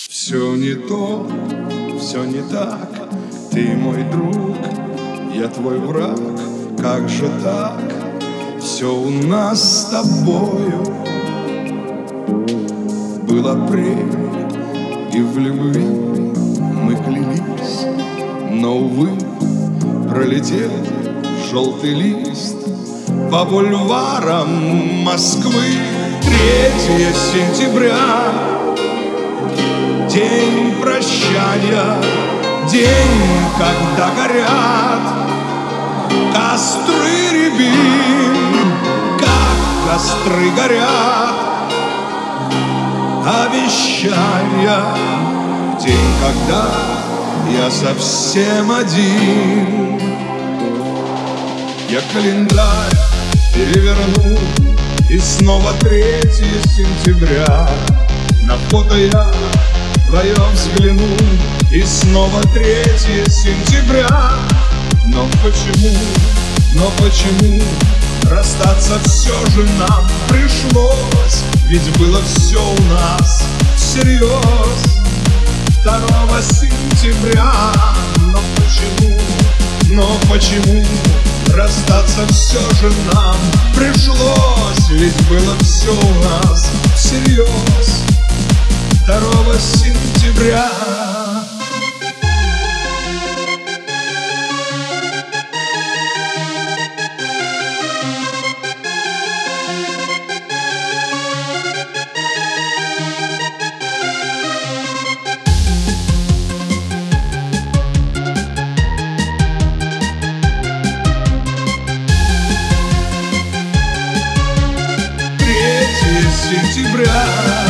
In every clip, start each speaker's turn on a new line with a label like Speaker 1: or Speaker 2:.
Speaker 1: Все не то, все не так. Ты мой друг, я твой враг. Как же так? Все у нас с тобою был апрель, и в любви мы клялись. Но, увы, пролетел желтый лист по бульварам Москвы. 3 сентября, день прощания, день, когда горят костры рябин, как костры горят обещания. День, когда я совсем один. Я календарь переверну, и снова 3 сентября. На фото я вдвоем взгляну, и снова 3 сентября. Но почему расстаться все же нам пришлось? Ведь было все у нас всерьез 2 сентября. Но почему расстаться все же нам пришлось? Ведь было все у нас всерьез 2 сентября. Сентября.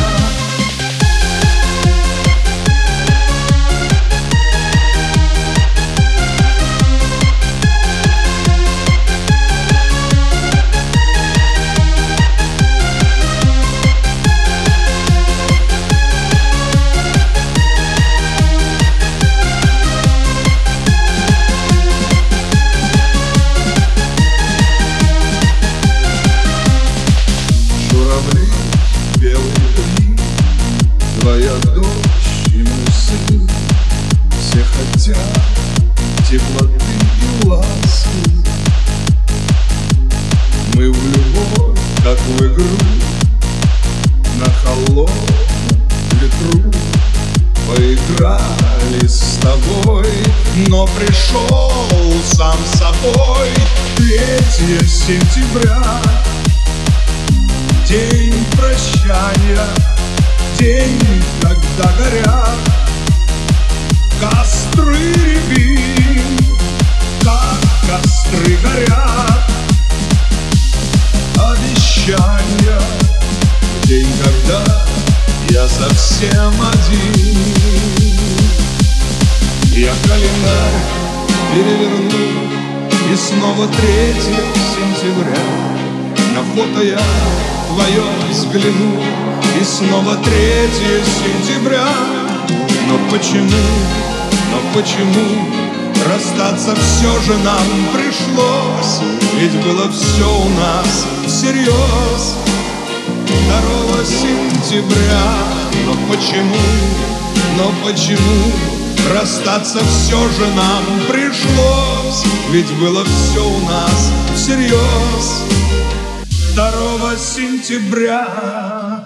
Speaker 1: Твоя дочь и мой сын, все хотят теплоты и ласки. Мы в любовь, как в игру, на холодном ветру поиграли с тобой. Но пришел сам собой 3 сентября, день прощания, день, когда горят костры рябин, как костры горят обещания. День, когда я совсем один. Я календарь переверну, и снова 3 сентября. На фото я вдвоем взгляну, и снова 3 сентября. Но почему расстаться все же нам пришлось? Ведь было все у нас всерьез 2 сентября. Но почему расстаться все же нам пришлось? Ведь было все у нас всерьез 2 сентября.